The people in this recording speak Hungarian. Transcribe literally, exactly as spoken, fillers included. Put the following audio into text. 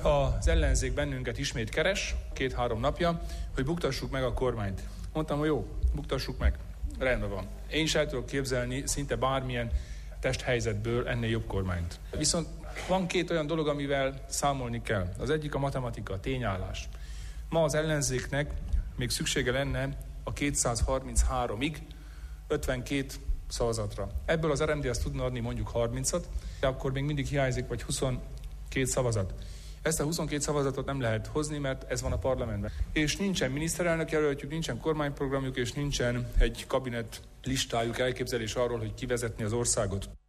Az ellenzék bennünket ismét keres, két-három napja, hogy buktassuk meg a kormányt. Mondtam, hogy jó, buktassuk meg. Rendben van. Én is el tudok képzelni szinte bármilyen testhelyzetből ennél jobb kormányt. Viszont van két olyan dolog, amivel számolni kell. Az egyik a matematika, a tényállás. Ma az ellenzéknek még szüksége lenne a kétszázharminchárom-ig ötvenkét szavazatra. Ebből az er em dé azt tudna adni mondjuk harmincat, de akkor még mindig hiányzik vagy huszonkét szavazat. Ezt a huszonkét szavazatot nem lehet hozni, mert ez van a parlamentben. És nincsen miniszterelnök jelöltjük, nincsen kormányprogramjuk, és nincsen egy kabinet listájuk, elképzelés arról, hogy kivezetni az országot.